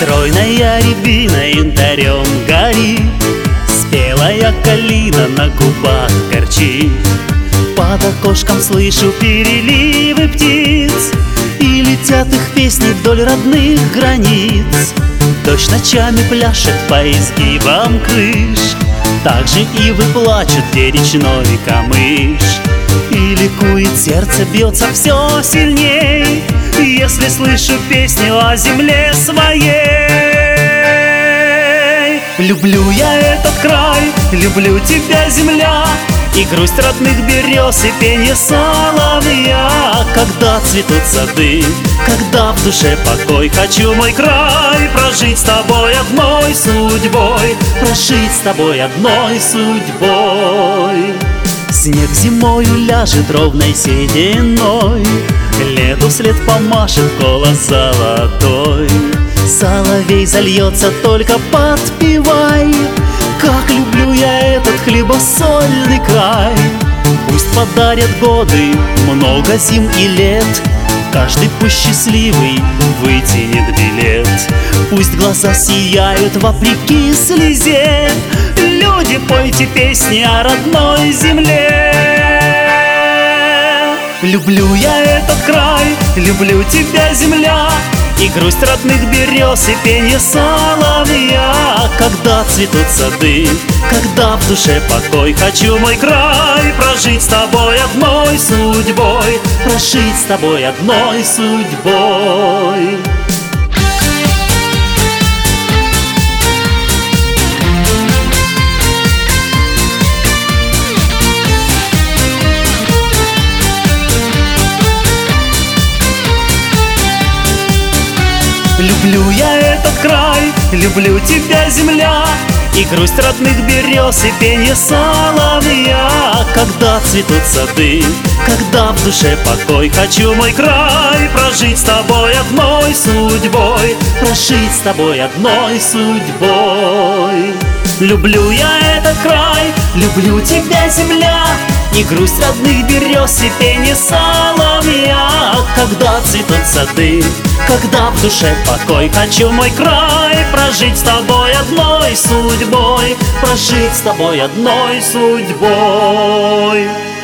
Стройная рябина янтарем горит, спелая калина на губах горчит. Под окошком слышу переливы птиц, и летят их песни вдоль родных границ. Дождь ночами пляшет по изгибам крыш, так же ивы плачут, где речной камыш. И ликует сердце, бьется все сильней, если слышу песню о земле своей. Люблю я этот край, люблю тебя, земля, и грусть родных берез, и пенье соловья. Когда цветут сады, когда в душе покой, хочу мой край прожить с тобой одной судьбой, прожить с тобой одной судьбой. Снег зимою ляжет ровной сединой, лету вслед помашет голос золотой. Соловей зальется, только подпевай, как люблю я этот хлебосольный край. Пусть подарят годы много зим и лет, каждый пусть счастливый вытянет билет. Пусть глаза сияют вопреки слезе, люди, пойте песни о родной земле. Люблю я этот край, люблю тебя, земля, и грусть родных берез, и пенье соловья. Когда цветут сады, когда в душе покой, хочу мой край прожить с тобой одной судьбой, прожить с тобой одной судьбой. Люблю я этот край, люблю тебя, земля, и грусть родных берез, и пенье соловья. Когда цветут сады, когда в душе покой, хочу мой край прожить с тобой одной судьбой, прожить с тобой одной судьбой. Люблю я этот край, люблю тебя, земля, и грусть родных берез, и пенье соловья. Когда цветут сады, когда в душе покой, хочу мой край прожить с тобой одной судьбой, прожить с тобой одной судьбой.